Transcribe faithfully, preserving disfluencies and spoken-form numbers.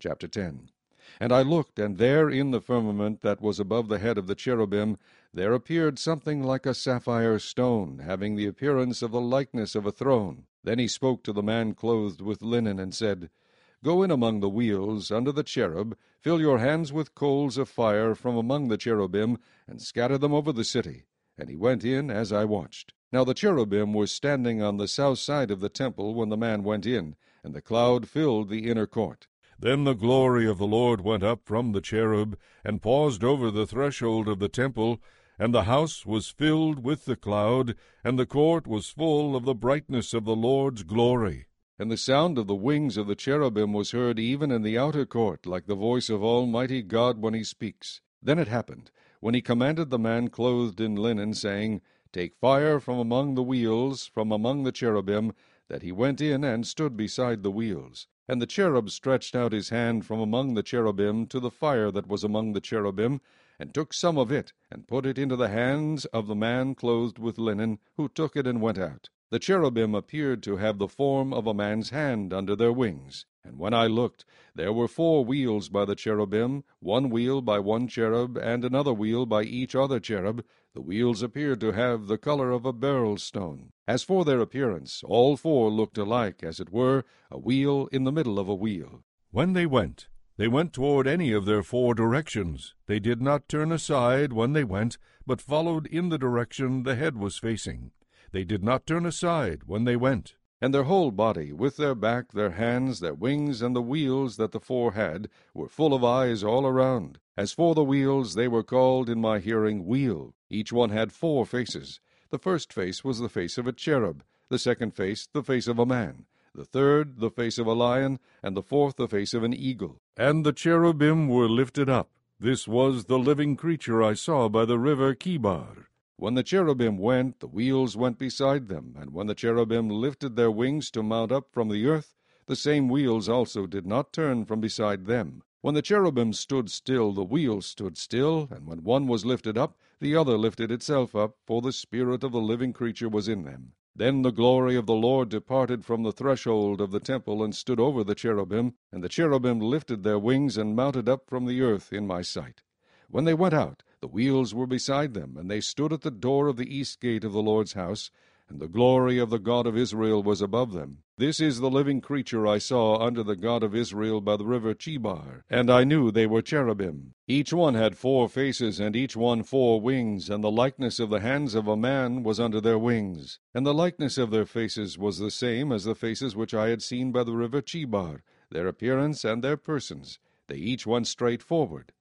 Chapter ten. And I looked, and there in the firmament that was above the head of the cherubim there appeared something like a sapphire stone, having the appearance of the likeness of a throne. Then he spoke to the man clothed with linen, and said, Go in among the wheels under the cherub, fill your hands with coals of fire from among the cherubim, and scatter them over the city. And he went in as I watched. Now the cherubim were standing on the south side of the temple when the man went in, and the cloud filled the inner court. Then the glory of the Lord went up from the cherub, and paused over the threshold of the temple, and the house was filled with the cloud, and the court was full of the brightness of the Lord's glory. And the sound of the wings of the cherubim was heard even in the outer court, like the voice of Almighty God when he speaks. Then it happened, when he commanded the man clothed in linen, saying, Take fire from among the wheels, from among the cherubim, that he went in and stood beside the wheels. And the cherub stretched out his hand from among the cherubim to the fire that was among the cherubim, and took some of it, and put it into the hands of the man clothed with linen, who took it and went out. The cherubim appeared to have the form of a man's hand under their wings. And when I looked, there were four wheels by the cherubim, one wheel by one cherub, and another wheel by each other cherub. The wheels appeared to have the color of a beryl stone. As for their appearance, all four looked alike, as it were, a wheel in the middle of a wheel. When they went, they went toward any of their four directions. They did not turn aside when they went, but followed in the direction the head was facing. They did not turn aside when they went. And their whole body, with their back, their hands, their wings, and the wheels that the four had, were full of eyes all around. As for the wheels, they were called in my hearing wheel. Each one had four faces. The first face was the face of a cherub, the second face the face of a man, the third the face of a lion, and the fourth the face of an eagle. And the cherubim were lifted up. This was the living creature I saw by the river Chebar. When the cherubim went, the wheels went beside them, and when the cherubim lifted their wings to mount up from the earth, the same wheels also did not turn from beside them. When the cherubim stood still, the wheels stood still, and when one was lifted up, the other lifted itself up, for the spirit of the living creature was in them. Then the glory of the Lord departed from the threshold of the temple, and stood over the cherubim, and the cherubim lifted their wings and mounted up from the earth in my sight. When they went out, the wheels were beside them, and they stood at the door of the east gate of the Lord's house, and the glory of the God of Israel was above them. This is the living creature I saw under the God of Israel by the river Chebar, and I knew they were cherubim. Each one had four faces, and each one four wings, and the likeness of the hands of a man was under their wings. And the likeness of their faces was the same as the faces which I had seen by the river Chebar, their appearance and their persons. They each went straight forward.